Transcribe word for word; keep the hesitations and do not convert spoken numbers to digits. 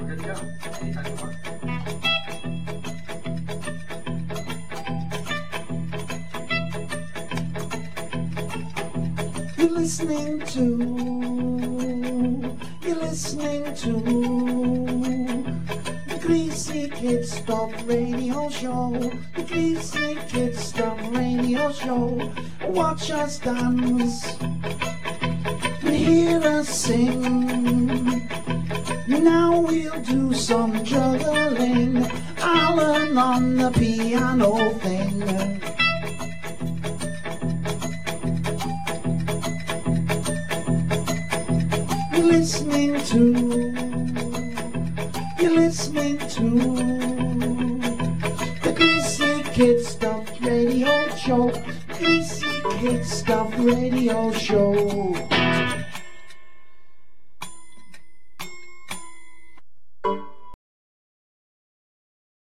good to go. Anytime you want. You're listening to, you're listening to the Greasy Kid Stuff Radio Show, the Greasy Kid Stuff Radio Show. Watch us dance and hear us sing. Now we'll do some juggling, Alan on the piano thing. You're listening to, you're listening to the Greasy Kid Stuff Radio Show, Greasy Kid Stuff Radio Show.